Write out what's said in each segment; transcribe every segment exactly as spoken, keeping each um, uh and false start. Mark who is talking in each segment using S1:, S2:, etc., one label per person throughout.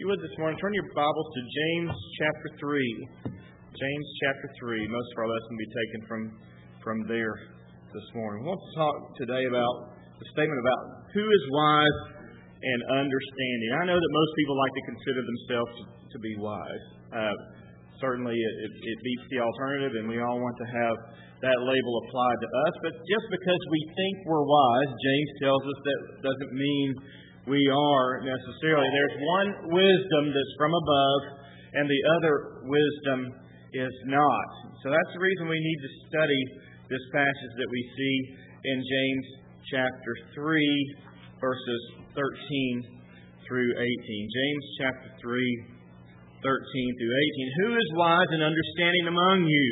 S1: you would this morning, turn your Bibles to James chapter three. James chapter three. Most of our lesson will be taken from, from there this morning. We want to talk today about the statement about who is wise and understanding. I know that most people like to consider themselves to, to be wise. Uh, certainly it, it, it beats the alternative, and we all want to have that label applied to us. But just because we think we're wise, James tells us that doesn't mean we are necessarily. There's one wisdom that's from above, and the other wisdom is not. So that's the reason we need to study this passage that we see in James chapter three, verses thirteen through eighteen. James chapter three, thirteen through eighteen. Who is wise and understanding among you?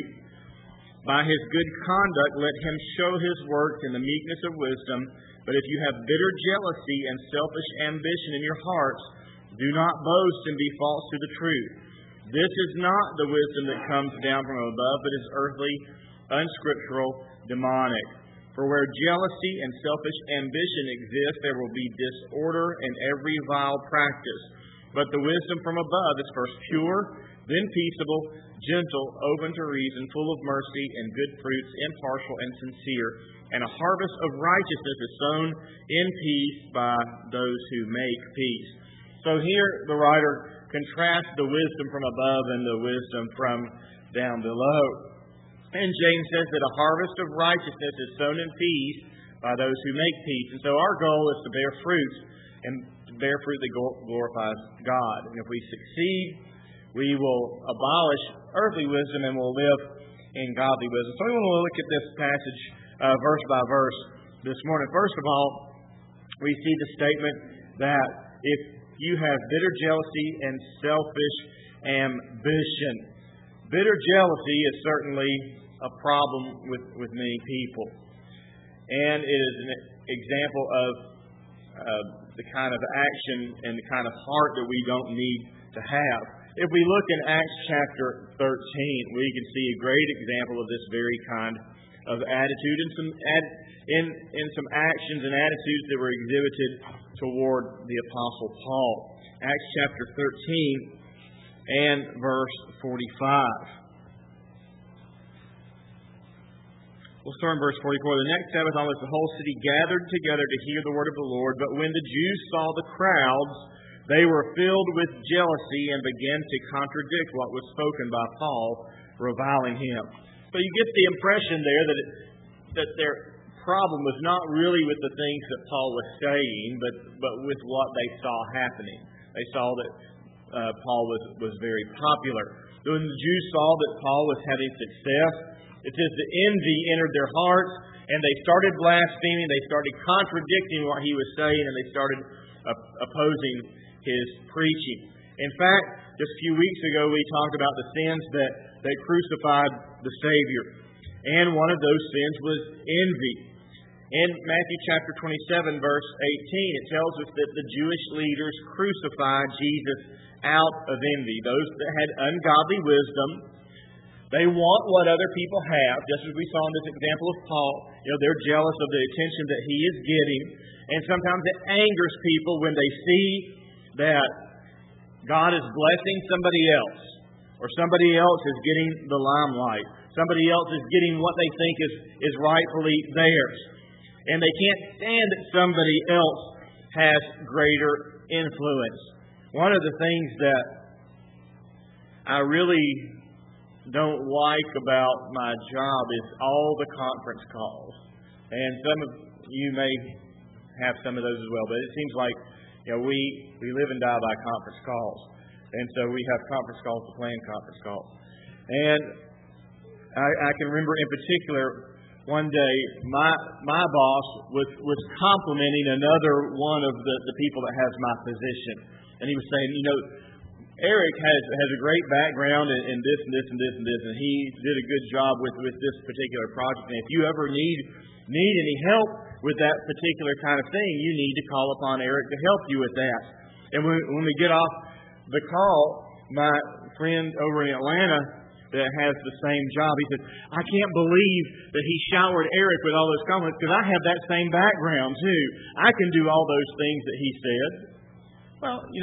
S1: By his good conduct let him show his works in the meekness of wisdom. But if you have bitter jealousy and selfish ambition in your hearts, do not boast and be false to the truth. This is not the wisdom that comes down from above, but is earthly, unscriptural, demonic. For where jealousy and selfish ambition exist, there will be disorder and every vile practice. But the wisdom from above is first pure, then peaceable, gentle, open to reason, full of mercy and good fruits, impartial and sincere. And a harvest of righteousness is sown in peace by those who make peace. So here the writer contrasts the wisdom from above and the wisdom from down below. And James says that a harvest of righteousness is sown in peace by those who make peace. And so our goal is to bear fruit, and to bear fruit that glorifies God. And if we succeed, we will abolish earthly wisdom and will live in godly wisdom. So we want to look at this passage uh, verse by verse this morning. First of all, we see the statement that if you have bitter jealousy and selfish ambition. Bitter jealousy is certainly a problem with, with many people. And it is an example of uh, the kind of action and the kind of heart that we don't need to have. If we look in Acts chapter thirteen, we can see a great example of this very kind of attitude and some ad, in, in some actions and attitudes that were exhibited toward the Apostle Paul. Acts chapter thirteen and verse forty-five. We'll start in verse forty-four. The next Sabbath almost the whole city gathered together to hear the word of the Lord. But when the Jews saw the crowds, they were filled with jealousy and began to contradict what was spoken by Paul, reviling him. So you get the impression there that it, that their problem was not really with the things that Paul was saying, but, but with what they saw happening. They saw that uh, Paul was, was very popular. When the Jews saw that Paul was having success, it says the envy entered their hearts, and they started blaspheming, they started contradicting what he was saying, and they started uh, opposing his preaching. In fact, just a few weeks ago we talked about the sins that, that crucified the Savior. And one of those sins was envy. In Matthew chapter twenty-seven, verse eighteen, it tells us that the Jewish leaders crucified Jesus out of envy. Those that had ungodly wisdom, they want what other people have, just as we saw in this example of Paul. You know, they're jealous of the attention that he is getting. And sometimes it angers people when they see that God is blessing somebody else, or somebody else is getting the limelight. Somebody else is getting what they think is, is rightfully theirs. And they can't stand that somebody else has greater influence. One of the things that I really don't like about my job is all the conference calls. And some of you may have some of those as well, but it seems like you know, we, we live and die by conference calls. And so we have conference calls to plan conference calls. And I, I can remember in particular one day my my boss was, was complimenting another one of the, the people that has my position. And he was saying, you know, Eric has has a great background in, in this and this and this and this, and he did a good job with, with this particular project. And if you ever need need any help with that particular kind of thing, you need to call upon Eric to help you with that. And when, when we get off the call, my friend over in Atlanta that has the same job, he said, I can't believe that he showered Eric with all those compliments because I have that same background too. I can do all those things that he said. Well, you know,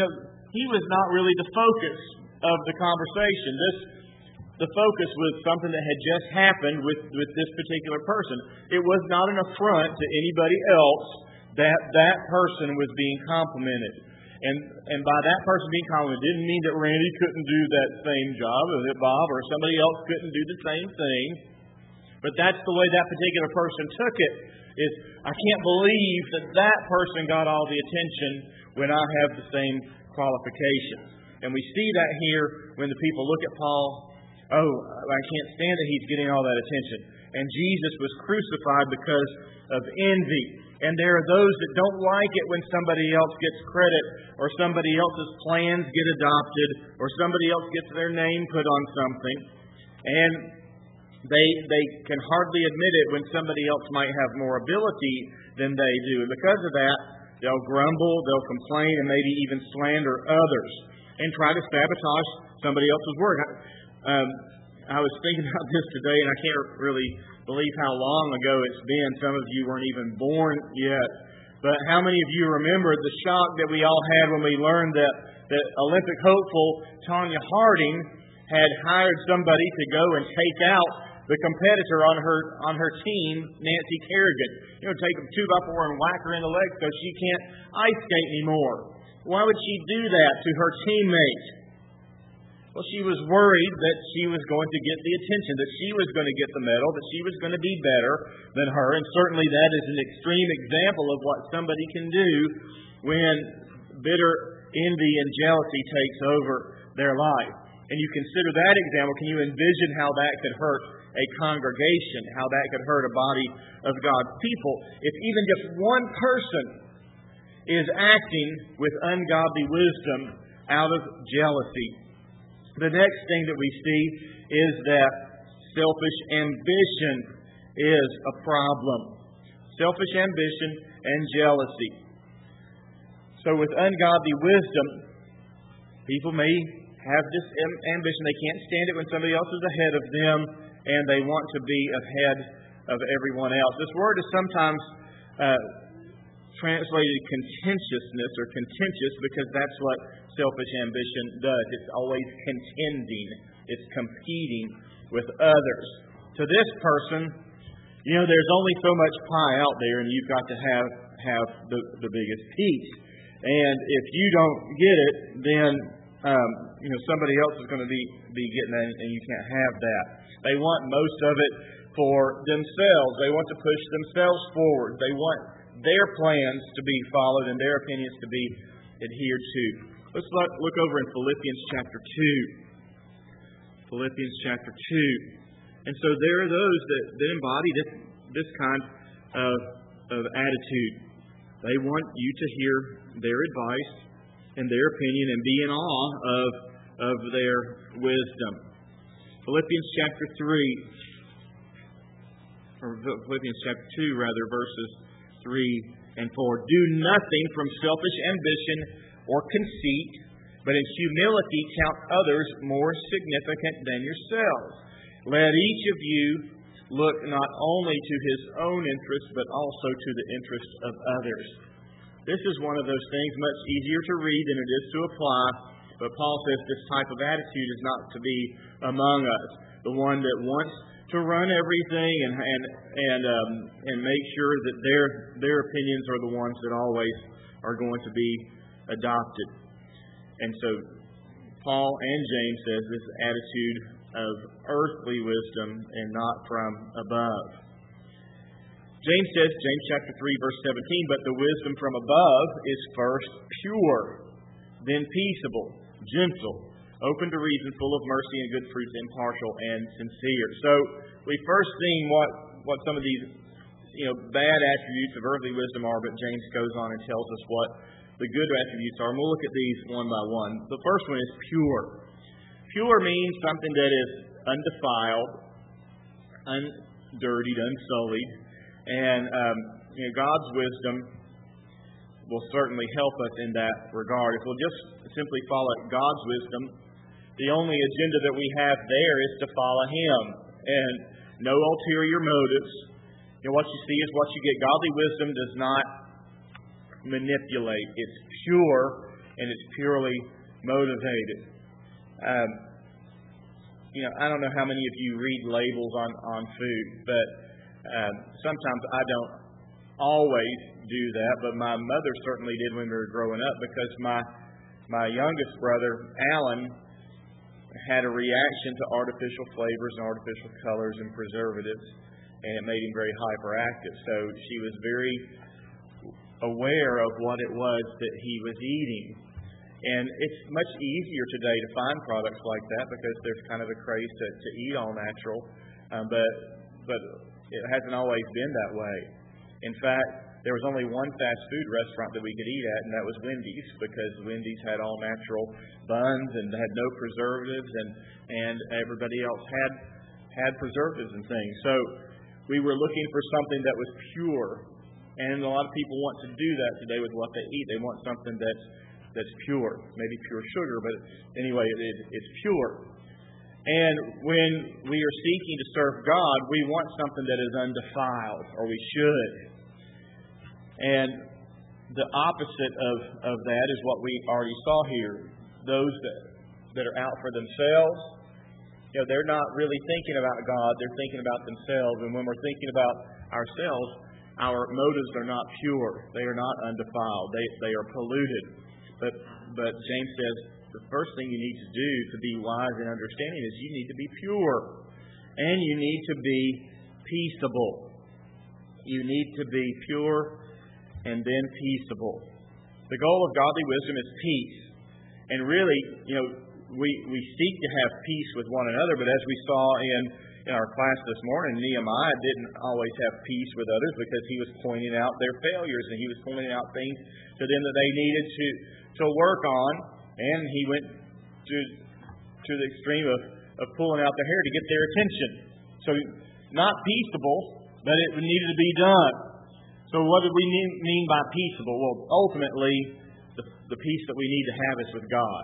S1: he was not really the focus of the conversation. This, the focus was something that had just happened with, with this particular person. It was not an affront to anybody else that that person was being complimented. And and by that person being complimented didn't mean that Randy couldn't do that same job, or that Bob or somebody else couldn't do the same thing. But that's the way that particular person took it. Is I can't believe that that person got all the attention when I have the same qualifications. And we see that here when the people look at Paul. Oh, I can't stand that he's getting all that attention. And Jesus was crucified because of envy. And there are those that don't like it when somebody else gets credit, or somebody else's plans get adopted, or somebody else gets their name put on something. And they they can hardly admit it when somebody else might have more ability than they do. And because of that, they'll grumble, they'll complain, and maybe even slander others and try to sabotage somebody else's work. Um, I was thinking about this today, and I can't really believe how long ago it's been. Some of you weren't even born yet. But how many of you remember the shock that we all had when we learned that, that Olympic hopeful Tonya Harding had hired somebody to go and take out the competitor on her on her team, Nancy Kerrigan. You know, take a two by four and whack her in the leg so she can't ice skate anymore. Why would she do that to her teammate? Well, she was worried that she was going to get the attention, that she was going to get the medal, that she was going to be better than her. And certainly that is an extreme example of what somebody can do when bitter envy and jealousy takes over their life. And you consider that example, can you envision how that could hurt a congregation, how that could hurt a body of God's people? If even just one person is acting with ungodly wisdom out of jealousy. The next thing that we see is that selfish ambition is a problem. Selfish ambition and jealousy. So with ungodly wisdom, people may have this ambition. They can't stand it when somebody else is ahead of them, and they want to be ahead of everyone else. This word is sometimes uh, translated contentiousness or contentious because that's what selfish ambition does. It's always contending. It's competing with others. To this person, you know, there's only so much pie out there, and you've got to have have the, the biggest piece. And if you don't get it, then um, you know somebody else is going to be be getting it, and you can't have that. They want most of it for themselves. They want to push themselves forward. They want their plans to be followed and their opinions to be adhered to. Let's look, look over in Philippians chapter two. Philippians chapter two. And so there are those that, that embody this, this kind of, of attitude. They want you to hear their advice and their opinion and be in awe of, of their wisdom. Philippians chapter three, or Philippians chapter two, rather, verses three and four. Do nothing from selfish ambition or conceit, but in humility count others more significant than yourselves. Let each of you look not only to his own interest, but also to the interest of others. This is one of those things much easier to read than it is to apply, but Paul says this type of attitude is not to be among us. The one that wants to run everything and and and um, and make sure that their their opinions are the ones that always are going to be adopted. And so Paul and James says this attitude of earthly wisdom and not from above. James says, James chapter three, verse seventeen, but the wisdom from above is first pure, then peaceable, gentle, open to reason, full of mercy and good fruits, impartial and sincere. So we first seen what, what some of these you know bad attributes of earthly wisdom are, but James goes on and tells us what the good attributes are. And we'll look at these one by one. The first one is pure. Pure means something that is undefiled, undirtied, unsullied. And um, you know, God's wisdom will certainly help us in that regard. If we'll just simply follow God's wisdom, the only agenda that we have there is to follow Him. And no ulterior motives. You know, what you see is what you get. Godly wisdom does not manipulate. It's pure, and it's purely motivated. Um, you know, I don't know how many of you read labels on, on food, but um, sometimes I don't always do that, but my mother certainly did when we were growing up, because my my youngest brother, Alan, had a reaction to artificial flavors and artificial colors and preservatives, and it made him very hyperactive. So she was very aware of what it was that he was eating. And it's much easier today to find products like that because there's kind of a craze to, to eat all natural, um, but but it hasn't always been that way. In fact, there was only one fast food restaurant that we could eat at, and that was Wendy's, because Wendy's had all natural buns and had no preservatives, and, and everybody else had had preservatives and things. So we were looking for something that was pure, and a lot of people want to do that today with what they eat. They want something that's that's pure, maybe pure sugar, but anyway, it, it's pure. And when we are seeking to serve God, we want something that is undefiled, or we should. And the opposite of, of that is what we already saw here. Those that, that are out for themselves, you know, they're not really thinking about God, they're thinking about themselves. And when we're thinking about ourselves, our motives are not pure. They are not undefiled. They, they are polluted. But, but James says the first thing you need to do to be wise and understanding is you need to be pure. And you need to be peaceable. You need to be pure and then peaceable. The goal of godly wisdom is peace. And really, you know, we, we seek to have peace with one another, but as we saw in, in our class this morning, Nehemiah didn't always have peace with others because he was pointing out their failures, and he was pointing out things to them that they needed to, to work on, and he went to to the extreme of, of pulling out their hair to get their attention. So not peaceable, but it needed to be done. So what do we mean by peaceable? Well, ultimately, the, the peace that we need to have is with God.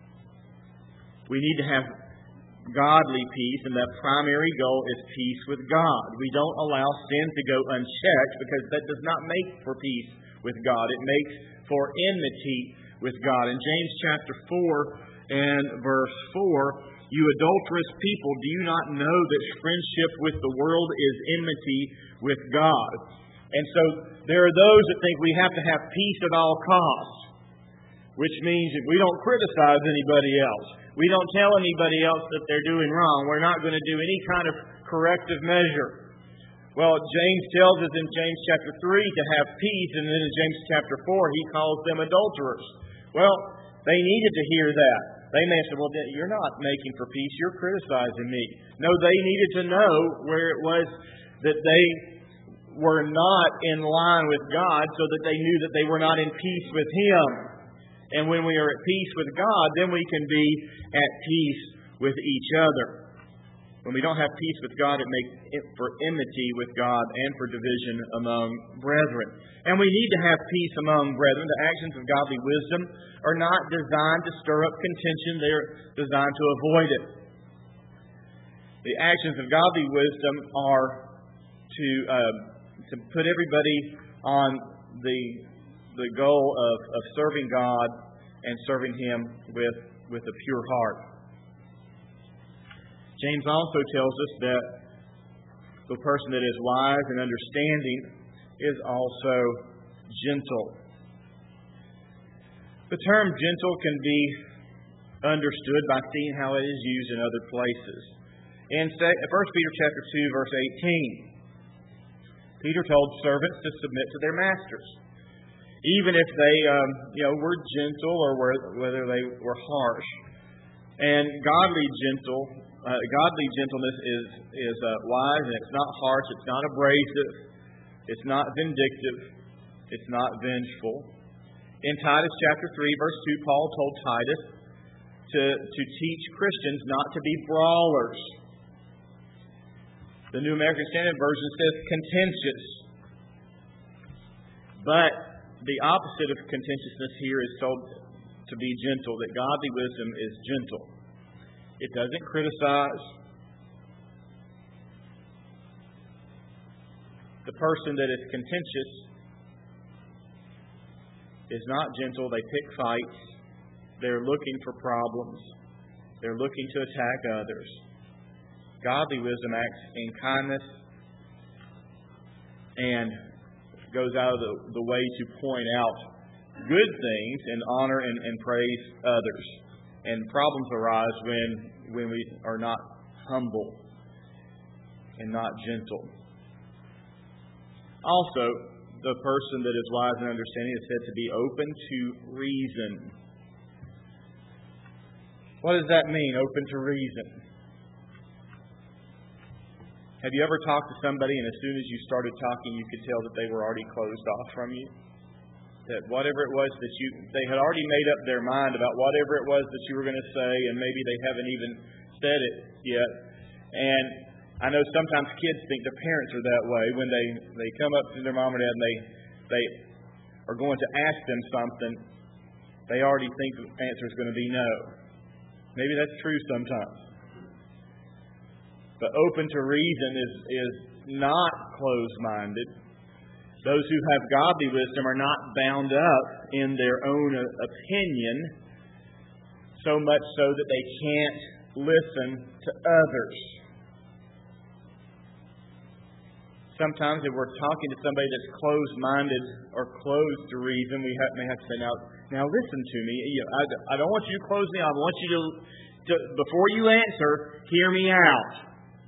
S1: We need to have godly peace, and that primary goal is peace with God. We don't allow sin to go unchecked, because that does not make for peace with God. It makes for enmity with God. In James chapter four and verse four, you adulterous people, do you not know that friendship with the world is enmity with God? And so there are those that think we have to have peace at all costs, which means that we don't criticize anybody else. We don't tell anybody else that they're doing wrong. We're not going to do any kind of corrective measure. Well, James tells us in James chapter three to have peace, and then in James chapter four he calls them adulterers. Well, they needed to hear that. They may have said, well, you're not making for peace, you're criticizing me. No, they needed to know where it was that they were not in line with God, so that they knew that they were not in peace with Him. And when we are at peace with God, then we can be at peace with each other. When we don't have peace with God, it makes it for enmity with God and for division among brethren. And we need to have peace among brethren. The actions of godly wisdom are not designed to stir up contention. They're designed to avoid it. The actions of godly wisdom are to uh, to put everybody on the the goal of, of serving God and serving Him with, with a pure heart. James also tells us that the person that is wise and understanding is also gentle. The term gentle can be understood by seeing how it is used in other places. In First Peter chapter two, verse eighteen, Peter told servants to submit to their masters, even if they, um, you know, were gentle or were, whether they were harsh. And godly gentle, uh, godly gentleness is is uh, wise, and it's not harsh, it's not abrasive, it's not vindictive, it's not vengeful. In Titus chapter three, verse two, Paul told Titus to to teach Christians not to be brawlers. The New American Standard Version says contentious, but the opposite of contentiousness here is told to be gentle, that godly wisdom is gentle. It doesn't criticize. The person that is contentious is not gentle. They pick fights. They're looking for problems. They're looking to attack others. Godly wisdom acts in kindness and goes out of the, the way to point out good things and honor and, and praise others. And problems arise when, when we are not humble and not gentle. Also, the person that is wise and understanding is said to be open to reason. What does that mean, open to reason? Have you ever talked to somebody and as soon as you started talking, you could tell that they were already closed off from you? That whatever it was that you, they had already made up their mind about whatever it was that you were going to say, and maybe they haven't even said it yet. And I know sometimes kids think their parents are that way when they, they come up to their mom or dad and they, they are going to ask them something. They already think the answer is going to be no. Maybe that's true sometimes. But open to reason is, is not closed-minded. Those who have godly wisdom are not bound up in their own opinion, so much so that they can't listen to others. Sometimes if we're talking to somebody that's closed-minded or closed to reason, we have, may have to say, now, now listen to me. I, I don't want you to close me. I want you to, to, before you answer, hear me out.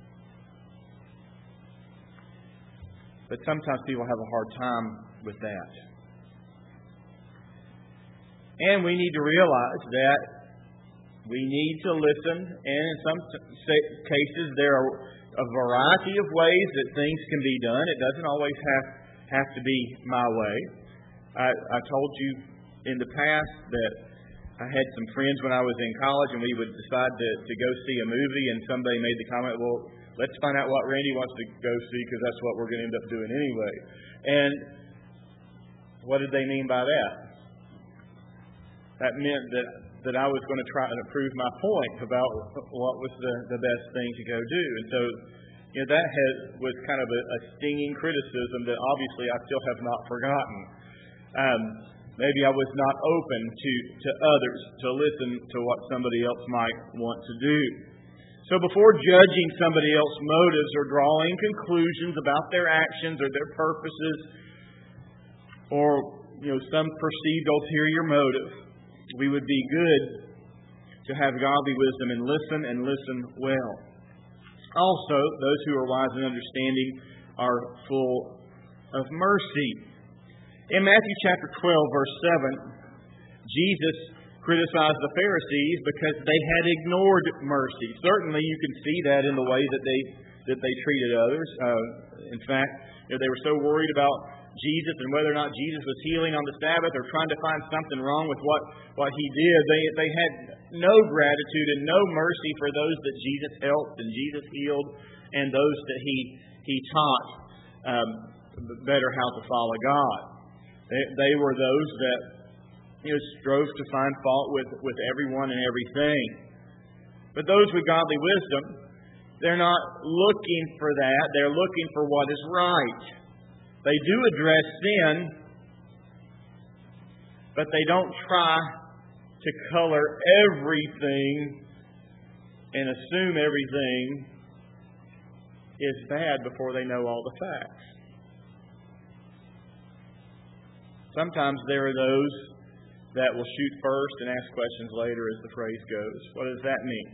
S1: But sometimes people have a hard time with that. And we need to realize that we need to listen, and in some cases there are a variety of ways that things can be done. It doesn't always have, have to be my way. I, I told you in the past that I had some friends when I was in college, and we would decide to, to go see a movie, and somebody made the comment, well, let's find out what Randy wants to go see because that's what we're going to end up doing anyway. And what did they mean by that? That meant that, that I was going to try to prove my point about what was the, the best thing to go do. And so, you know, that has, was kind of a, a stinging criticism that obviously I still have not forgotten. Um, maybe I was not open to, to others to listen to what somebody else might want to do. So before judging somebody else's motives or drawing conclusions about their actions or their purposes or, you know, some perceived ulterior motive, we would be good to have godly wisdom and listen and listen well. Also, those who are wise and understanding are full of mercy. In Matthew chapter twelve, verse seven, Jesus criticized the Pharisees because they had ignored mercy. Certainly, you can see that in the way that they that they treated others. Uh, in fact, you know, they were so worried about Jesus and whether or not Jesus was healing on the Sabbath or trying to find something wrong with what, what he did. They they had no gratitude and no mercy for those that Jesus helped and Jesus healed and those that he he taught um, better how to follow God. They, they were those that you know, strove to find fault with, with everyone and everything. But those with godly wisdom, they're not looking for that. They're looking for what is right. They do address sin, but they don't try to color everything and assume everything is bad before they know all the facts. Sometimes there are those that will shoot first and ask questions later, as the phrase goes. What does that mean?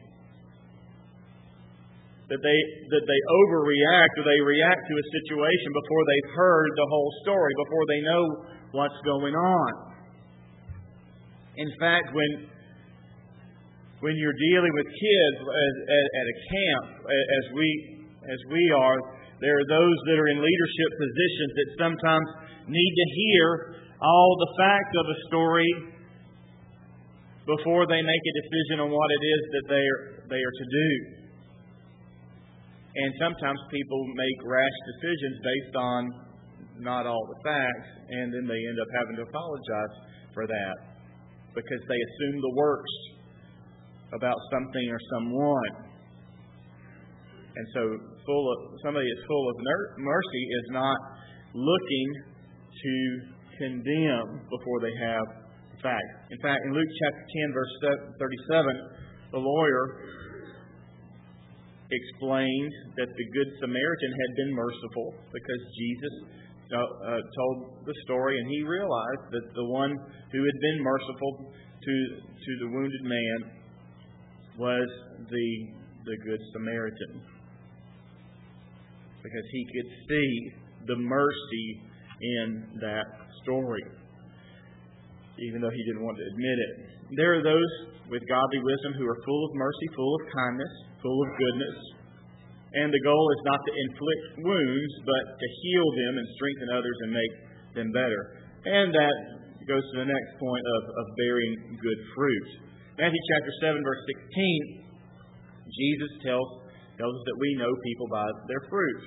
S1: That they that they overreact or they react to a situation before they've heard the whole story, before they know what's going on. In fact, when when you're dealing with kids at, at, at a camp, as we as we are, there are those that are in leadership positions that sometimes need to hear all the facts of a story before they make a decision on what it is that they are, they are to do. And sometimes people make rash decisions based on not all the facts, and then they end up having to apologize for that because they assume the worst about something or someone. And so full of, somebody that's full of mercy is not looking to condemn before they have fact. In fact, in Luke chapter ten, verse thirty-seven, the lawyer explained that the Good Samaritan had been merciful because Jesus uh, told the story, and he realized that the one who had been merciful to to the wounded man was the the Good Samaritan, because he could see the mercy in that story, even though he didn't want to admit it. There are those with godly wisdom who are full of mercy, full of kindness, full of goodness. And the goal is not to inflict wounds, but to heal them and strengthen others and make them better. And that goes to the next point of, of bearing good fruit. Matthew chapter seven, verse sixteen, Jesus tells, tells us that we know people by their fruit.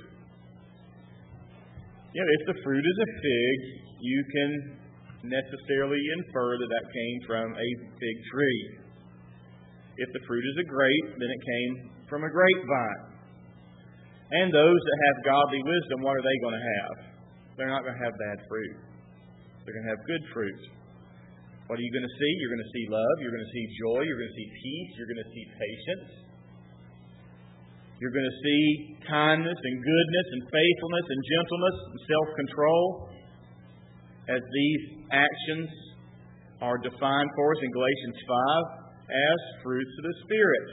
S1: You know, if the fruit is a fig, you can necessarily infer that that came from a fig tree. If the fruit is a grape, then it came from a grapevine. And those that have godly wisdom, what are they going to have? They're not going to have bad fruit. They're going to have good fruit. What are you going to see? You're going to see love. You're going to see joy. You're going to see peace. You're going to see patience. You're going to see kindness and goodness and faithfulness and gentleness and self-control, as these actions are defined for us in Galatians five as fruits of the Spirit.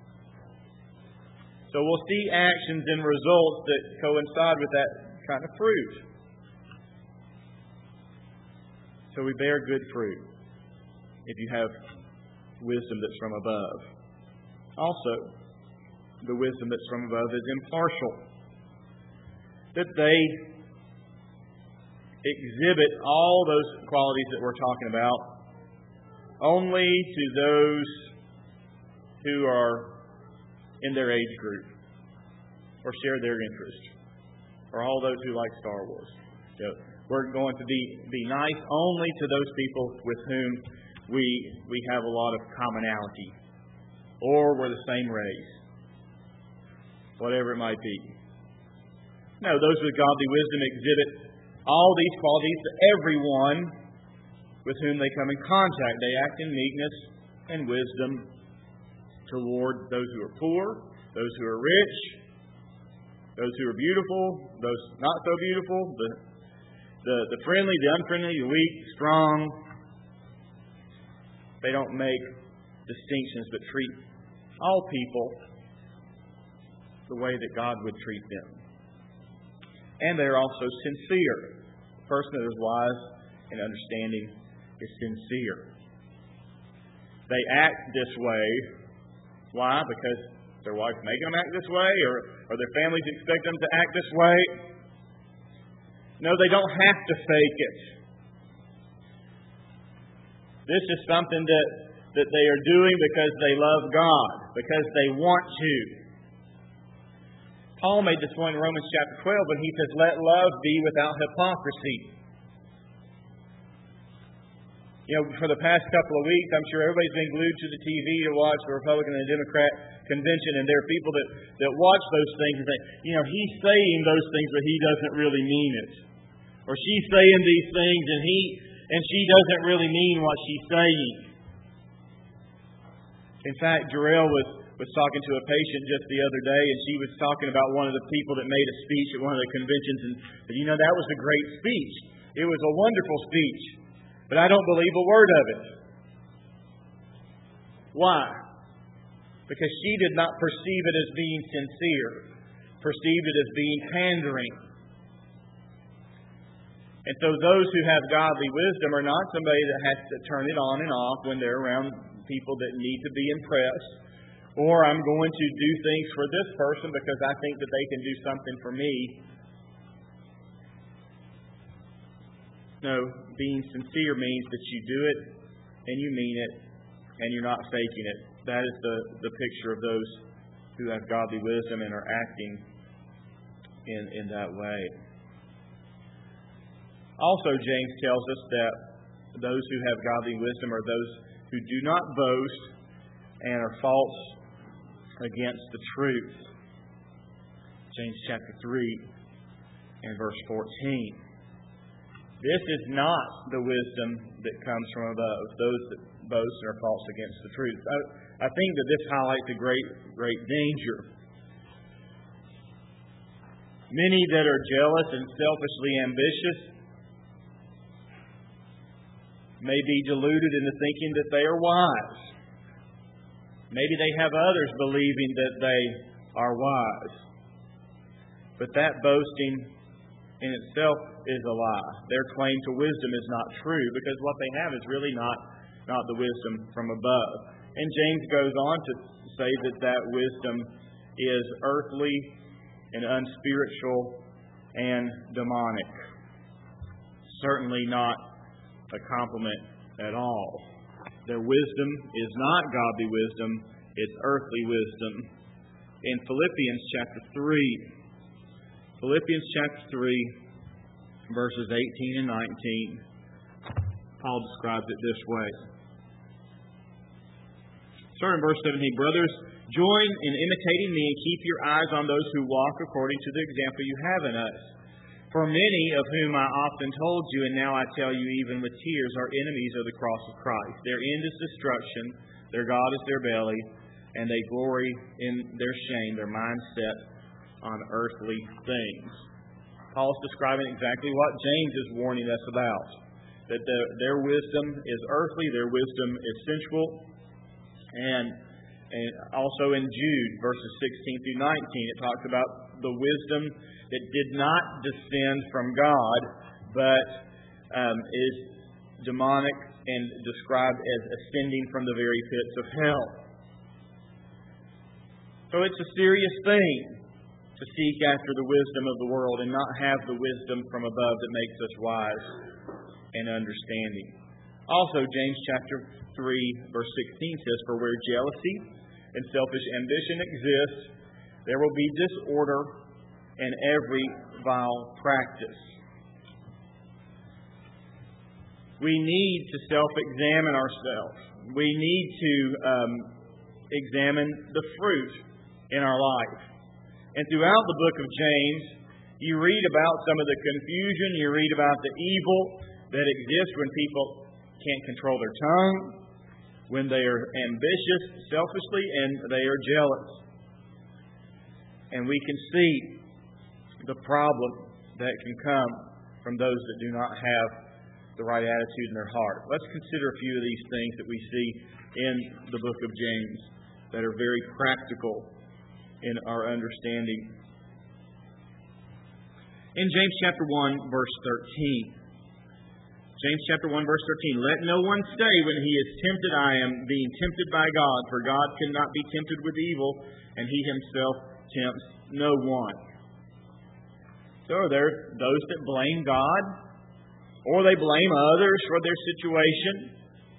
S1: So we'll see actions and results that coincide with that kind of fruit. So we bear good fruit if you have wisdom that's from above. Also, the wisdom that's from above is impartial. That they exhibit all those qualities that we're talking about only to those who are in their age group or share their interest, or all those who like Star Wars. So we're going to be, be nice only to those people with whom we we have a lot of commonality, or we're the same race, whatever it might be. No, those with godly wisdom exhibit all these qualities to everyone with whom they come in contact. They act in meekness and wisdom toward those who are poor, those who are rich, those who are beautiful, those not so beautiful, the the, the friendly, the unfriendly, the weak, strong. They don't make distinctions, but treat all people the way that God would treat them. And they are also sincere. The person that is wise and understanding is sincere. They act this way. Why? Because their wife's making them act this way, or, or their families expect them to act this way. No, they don't have to fake it. This is something that, that they are doing because they love God, because they want to. Paul made this point in Romans chapter twelve when he says, "Let love be without hypocrisy." You know, for the past couple of weeks, I'm sure everybody's been glued to the T V to watch the Republican and Democrat convention, and there are people that, that watch those things and say, you know, he's saying those things, but he doesn't really mean it. Or she's saying these things, and he and she doesn't really mean what she's saying. In fact, Jarrell was, was talking to a patient just the other day, and she was talking about one of the people that made a speech at one of the conventions, and said, you know, that was a great speech. It was a wonderful speech, but I don't believe a word of it. Why? Because she did not perceive it as being sincere, perceived it as being pandering. And so those who have godly wisdom are not somebody that has to turn it on and off when they're around people that need to be impressed. Or I'm going to do things for this person because I think that they can do something for me. No, being sincere means that you do it and you mean it and you're not faking it. That is the, the picture of those who have godly wisdom and are acting in, in that way. Also, James tells us that those who have godly wisdom are those who do not boast and are false against the truth. James chapter three and verse fourteen. This is not the wisdom that comes from above, those that boast and are false against the truth. I, I think that this highlights a great, great danger. Many that are jealous and selfishly ambitious may be deluded into thinking that they are wise. Maybe they have others believing that they are wise. But that boasting in itself is a lie. Their claim to wisdom is not true because what they have is really not, not the wisdom from above. And James goes on to say that that wisdom is earthly and unspiritual and demonic. Certainly not a compliment at all. Their wisdom is not godly wisdom, it's earthly wisdom. In Philippians chapter three, Philippians chapter three, verses eighteen and nineteen, Paul describes it this way. Starting in verse seventeen, brothers, join in imitating me and keep your eyes on those who walk according to the example you have in us. For many of whom I often told you, and now I tell you even with tears, are enemies of the cross of Christ. Their end is destruction, their God is their belly, and they glory in their shame, their mind set on earthly things. Paul's describing exactly what James is warning us about. That the, their wisdom is earthly, their wisdom is sensual. And, and also in Jude, verses sixteen through nineteen, it talks about the wisdom that did not descend from God, but um, is demonic and described as ascending from the very pits of hell. So it's a serious thing to seek after the wisdom of the world and not have the wisdom from above that makes us wise and understanding. Also, James chapter three, verse sixteen says, for where jealousy and selfish ambition exist, there will be disorder and every vile practice. We need to self-examine ourselves. We need to um, examine the fruit in our life. And throughout the book of James, you read about some of the confusion, you read about the evil that exists when people can't control their tongue, when they are ambitious selfishly, and they are jealous. And we can see the problem that can come from those that do not have the right attitude in their heart. Let's consider a few of these things that we see in the book of James that are very practical in our understanding. In James chapter one, verse thirteen. James chapter one, verse thirteen. Let no one say when he is tempted, I am being tempted by God, for God cannot be tempted with evil, and he himself tempts no one. So are there those that blame God, or they blame others for their situation.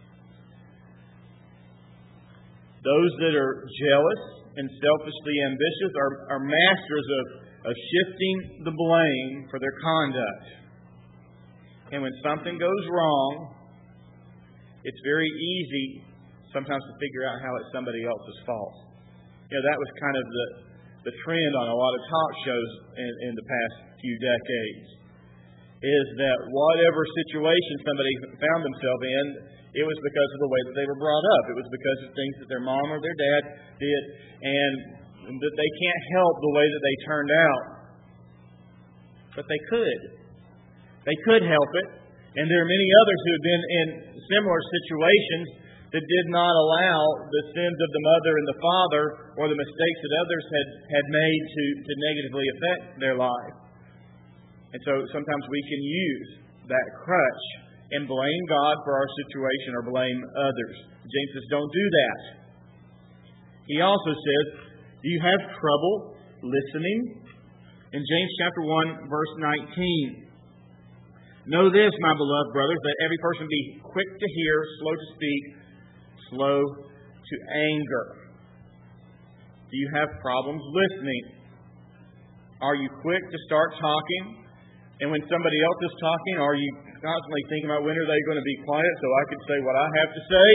S1: Those that are jealous and selfishly ambitious are, are masters of, of shifting the blame for their conduct. And when something goes wrong, it's very easy sometimes to figure out how it's somebody else's fault. You know, that was kind of the, the trend on a lot of talk shows in, in the past few decades, is that whatever situation somebody found themselves in, it was because of the way that they were brought up. It was because of things that their mom or their dad did, and that they can't help the way that they turned out. But they could. They could help it. And there are many others who have been in similar situations that did not allow the sins of the mother and the father or the mistakes that others had, had made to, to negatively affect their life. And so sometimes we can use that crutch and blame God for our situation or blame others. James says, don't do that. He also says, do you have trouble listening? In James chapter one, verse nineteen, know this, my beloved brothers, that every person be quick to hear, slow to speak, slow to anger. Do you have problems listening? Are you quick to start talking? And when somebody else is talking, are you constantly thinking about when are they going to be quiet so I can say what I have to say?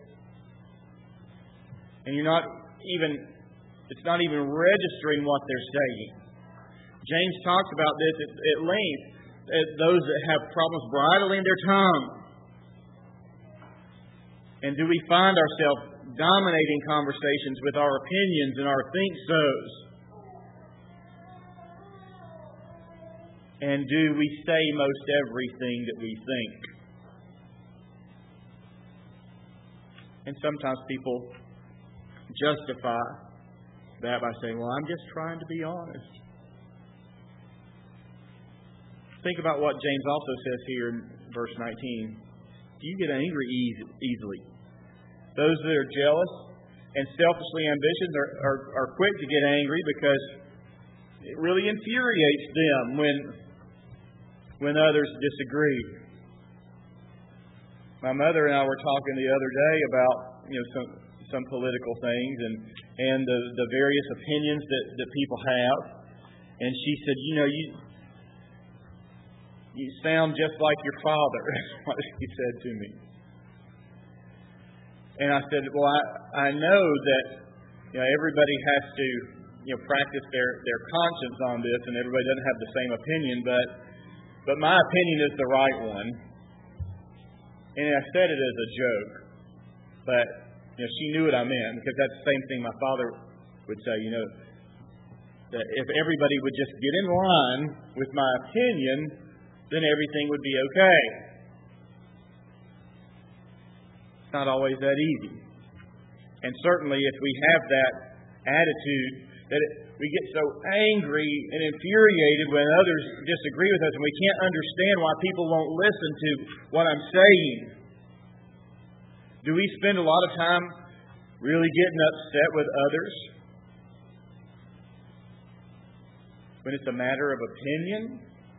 S1: And you're not even, it's not even registering what they're saying. James talks about this at, at length those that have problems bridling their tongue? And do we find ourselves dominating conversations with our opinions and our think-sos? And do we say most everything that we think? And sometimes people justify that by saying, well, I'm just trying to be honest. Think about what James also says here in verse nineteen. Do you get angry easily? Those that are jealous and selfishly ambitious are, are, are quick to get angry because it really infuriates them when, when others disagree. My mother and I were talking the other day about you know some some political things and and the, the various opinions that, that people have. And she said, you know, you you sound just like your father, is what she said to me. And I said, well, I, I know that you know everybody has to you know practice their, their conscience on this, and everybody doesn't have the same opinion, but but my opinion is the right one. And I said it as a joke, but you know she knew what I meant, because that's the same thing my father would say. You know, that if everybody would just get in line with my opinion, then everything would be okay. It's not always that easy. And certainly if we have that attitude that it, we get so angry and infuriated when others disagree with us and we can't understand why people won't listen to what I'm saying. Do we spend a lot of time really getting upset with others when it's a matter of opinion?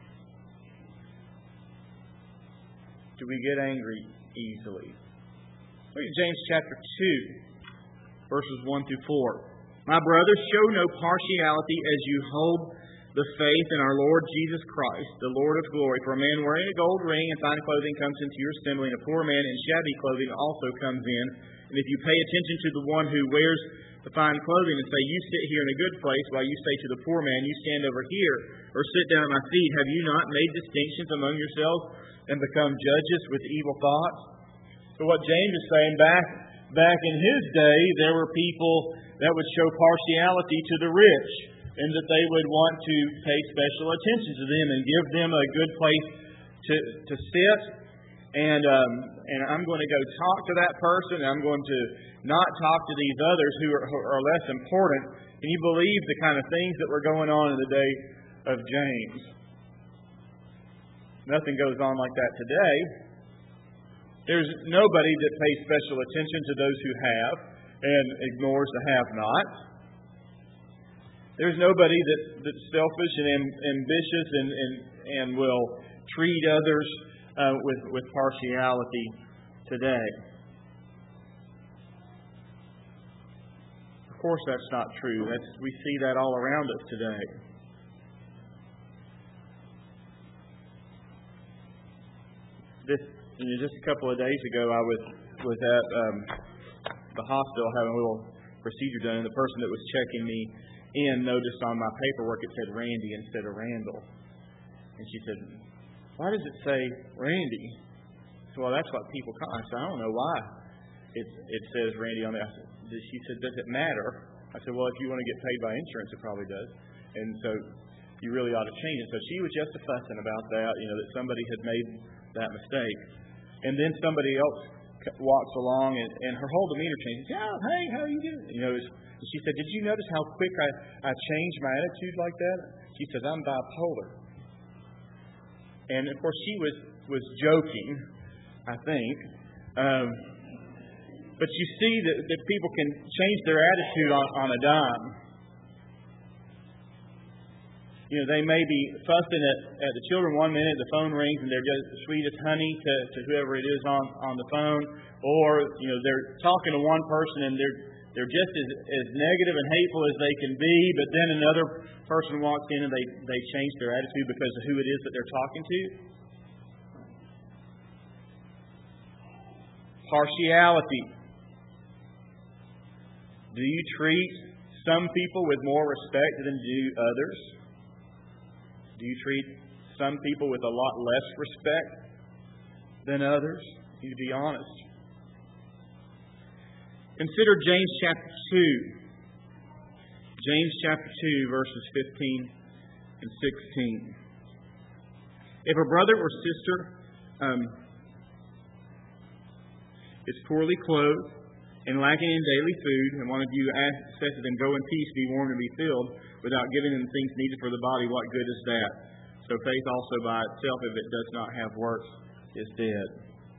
S1: Do we get angry easily? Look at James chapter two, verses one through four. My brothers, show no partiality as you hold the faith in our Lord Jesus Christ, the Lord of glory. For a man wearing a gold ring and fine clothing comes into your assembly, and a poor man in shabby clothing also comes in. And if you pay attention to the one who wears the fine clothing and say, you sit here in a good place, while you say to the poor man, you stand over here, or sit down at my feet, have you not made distinctions among yourselves and become judges with evil thoughts? So what James is saying, back back in his day, there were people that would show partiality to the rich, and that they would want to pay special attention to them and give them a good place to to sit. And um, and I'm going to go talk to that person, and I'm going to not talk to these others who are, who are less important. Can you believe the kind of things that were going on in the day of James? Nothing goes on like that today. There's nobody that pays special attention to those who have and ignores the have-not. There's nobody that, that's selfish and am, ambitious and, and, and will treat others uh, with, with partiality today. Of course that's not true. That's, we see that all around us today. This Just a couple of days ago, I was was at um, the hospital having a little procedure done, and the person that was checking me in noticed on my paperwork it said Randy instead of Randall. And she said, why does it say Randy? So, well, that's what people call me. I said, I don't know why it, it says Randy on there. I said, she said, does it matter? I said, well, if you want to get paid by insurance, it probably does. And so you really ought to change it. So she was just fussing about that, you know, that somebody had made that mistake. And then somebody else walks along, and, and her whole demeanor changes. Yeah, hey, how are you doing? You know, she said, did you notice how quick I, I changed my attitude like that? She says, I'm bipolar. And, of course, she was, was joking, I think. Um, but you see that, that people can change their attitude on, on a dime. You know, they may be fussing at, at the children one minute, the phone rings, and they're just sweet as honey to, to whoever it is on, on the phone. Or, you know, they're talking to one person and they're they're just as, as negative and hateful as they can be, but then another person walks in and they, they change their attitude because of who it is that they're talking to. Partiality. Do you treat some people with more respect than do others? Do you treat some people with a lot less respect than others. You need to be honest. Consider James chapter two. James chapter two, verses fifteen and sixteen. If a brother or sister um, is poorly clothed and lacking in daily food, and one of you asks, says to them, "Go in peace, be warmed and be filled," without giving them things needed for the body, what good is that? So faith also by itself, if it does not have works, is dead.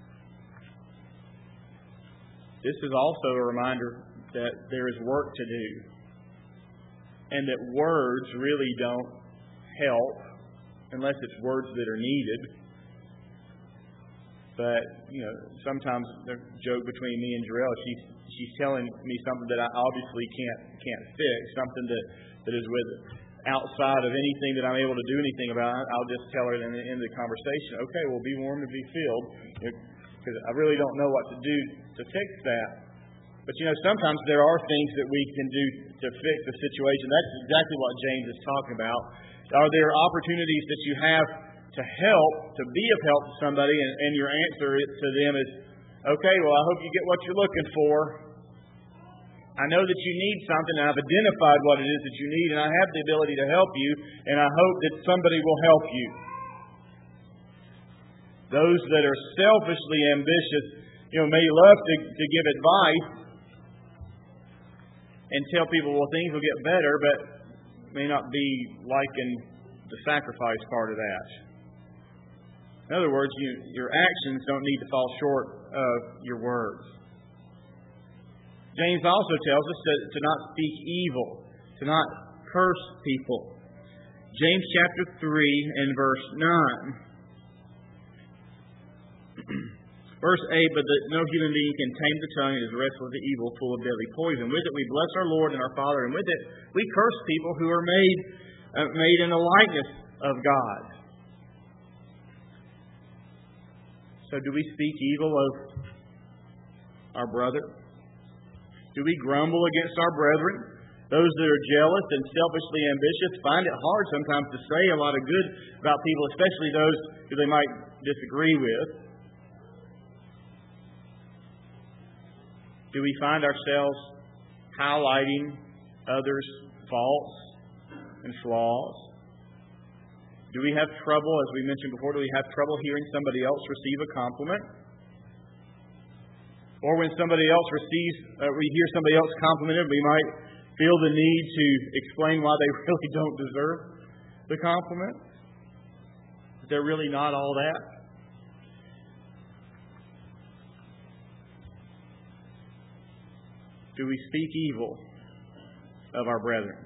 S1: This is also a reminder that there is work to do, and that words really don't help unless it's words that are needed. But, you know, sometimes there's a joke between me and Jarrell. She's, she's telling me something that I obviously can't can't fix, something that, that is with outside of anything that I'm able to do anything about. I'll just tell her in the end of the conversation, okay, well, be warm and be filled, because I really don't know what to do to fix that. But, you know, sometimes there are things that we can do to fix the situation. That's exactly what James is talking about. Are there opportunities that you have to help, to be of help to somebody, and, and your answer to them is, okay, well, I hope you get what you're looking for. I know that you need something, and I've identified what it is that you need, and I have the ability to help you, and I hope that somebody will help you. Those that are selfishly ambitious, you know, may love to, to give advice and tell people, well, things will get better, but may not be liking the sacrifice part of that. In other words, you, your actions don't need to fall short of your words. James also tells us to, to not speak evil, to not curse people. James chapter three and verse nine. Verse eight, but the, no human being can tame the tongue. It is restless with the evil, full of deadly poison. With it we bless our Lord and our Father, and with it we curse people who are made, uh, made in the likeness of God. So do we speak evil of our brother? Do we grumble against our brethren? Those that are jealous and selfishly ambitious find it hard sometimes to say a lot of good about people, especially those who they might disagree with. Do we find ourselves highlighting others' faults and flaws? Do we have trouble, as we mentioned before, do we have trouble hearing somebody else receive a compliment? Or when somebody else receives, uh, we hear somebody else complimented, we might feel the need to explain why they really don't deserve the compliment. That they're really not all that. Do we speak evil of our brethren?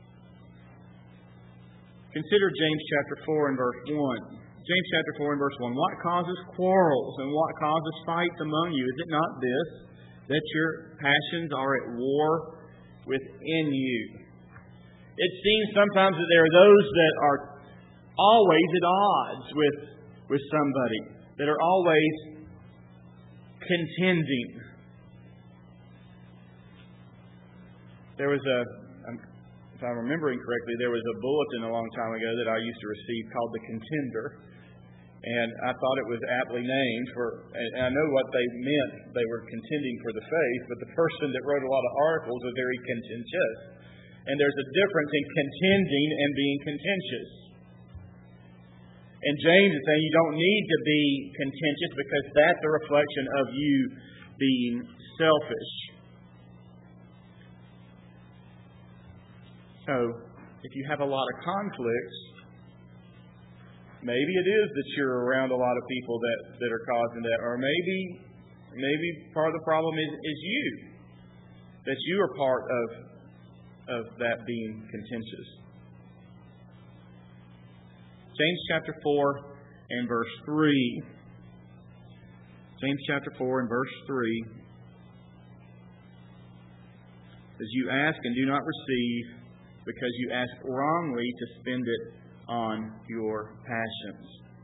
S1: Consider James chapter four and verse one. James chapter four and verse one. What causes quarrels and what causes fights among you? Is it not this, that your passions are at war within you? It seems sometimes that there are those that are always at odds with, with somebody, that are always contending. There was a, if I'm remembering correctly, there was a bulletin a long time ago that I used to receive called The Contender. And I thought it was aptly named for, and I know what they meant. They were contending for the faith, but the person that wrote a lot of articles was very contentious. And there's a difference in contending and being contentious. And James is saying you don't need to be contentious because that's a reflection of you being selfish. So, if you have a lot of conflicts, maybe it is that you're around a lot of people that, that are causing that. Or maybe maybe part of the problem is, is you. That you are part of, of that being contentious. James chapter four and verse three. James chapter four and verse three. Says, you ask and do not receive, because you ask wrongly to spend it on your passions.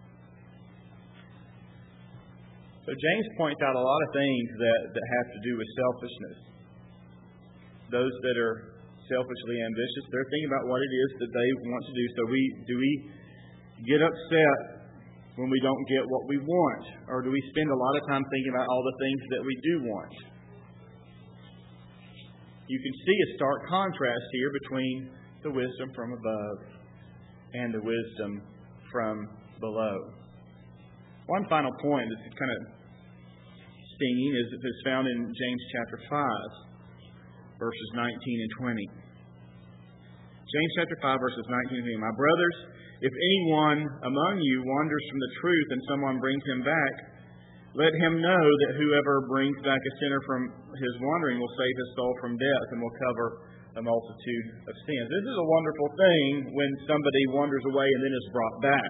S1: So James points out a lot of things that, that have to do with selfishness. Those that are selfishly ambitious, they're thinking about what it is that they want to do. So we do we get upset when we don't get what we want? Or do we spend a lot of time thinking about all the things that we do want? You can see a stark contrast here between the wisdom from above and the wisdom from below. One final point that's kind of stinging is it's found in James chapter five, verses nineteen and twenty. James chapter five, verses nineteen and twenty. My brothers, if anyone among you wanders from the truth and someone brings him back, let him know that whoever brings back a sinner from his wandering will save his soul from death and will cover a multitude of sins. This is a wonderful thing when somebody wanders away and then is brought back.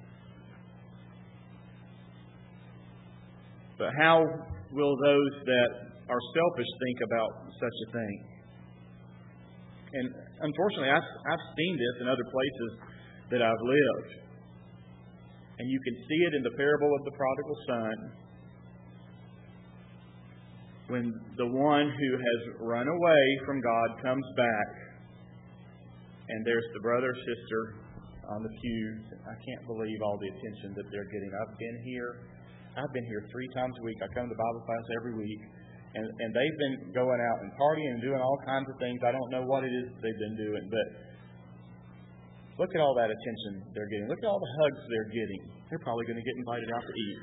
S1: But how will those that are selfish think about such a thing? And unfortunately, I've, I've seen this in other places that I've lived. And you can see it in the parable of the prodigal son. When the one who has run away from God comes back, and there's the brother or sister on the pews. I can't believe all the attention that they're getting. I've been here. I've been here three times a week. I come to Bible class every week. And, and they've been going out and partying and doing all kinds of things. I don't know what it is they've been doing, but look at all that attention they're getting. Look at all the hugs they're getting. They're probably going to get invited out to eat.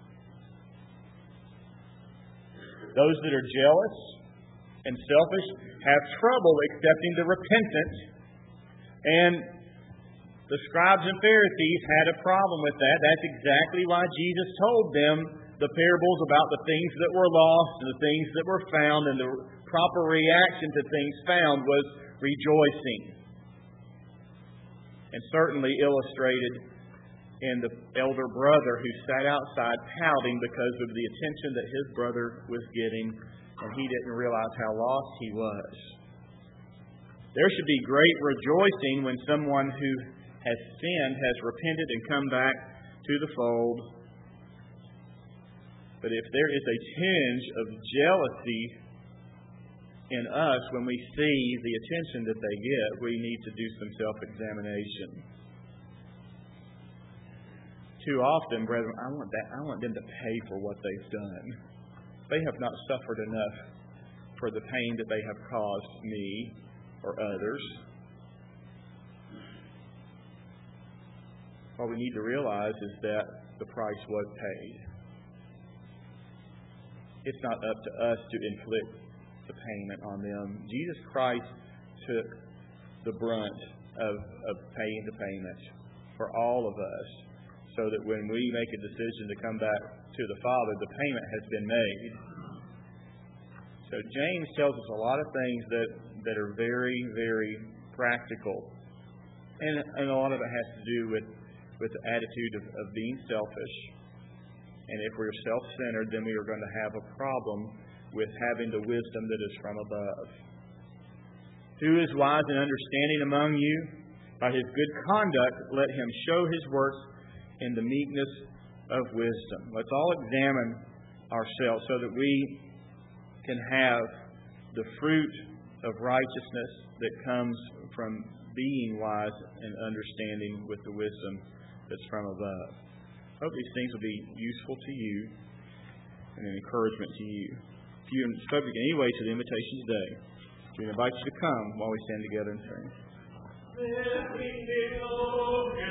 S1: Those that are jealous and selfish have trouble accepting the repentant. And the scribes and Pharisees had a problem with that. That's exactly why Jesus told them the parables about the things that were lost and the things that were found, and the proper reaction to things found was rejoicing. And certainly illustrated in the elder brother who sat outside pouting because of the attention that his brother was getting, and he didn't realize how lost he was. There should be great rejoicing when someone who has sinned has repented and come back to the fold. But if there is a tinge of jealousy in us when we see the attention that they get, we need to do some self-examination. Too often, brethren, I want that I want them to pay for what they've done. They have not suffered enough for the pain that they have caused me or others. What we need to realize is that the price was paid. It's not up to us to inflict the payment on them. Jesus Christ took the brunt of, of paying the payment for all of us, so that when we make a decision to come back to the Father, the payment has been made. So James tells us a lot of things that, that are very, very practical. And, and a lot of it has to do with, with the attitude of, of being selfish. And if we're self-centered, then we are going to have a problem with having the wisdom that is from above. Who is wise and understanding among you? By his good conduct, let him show his works in the meekness of wisdom. Let's all examine ourselves so that we can have the fruit of righteousness that comes from being wise and understanding with the wisdom that's from above. I hope these things will be useful to you and an encouragement to you. If you're subject in any way to the invitation today, we invite you to come while we stand together and sing.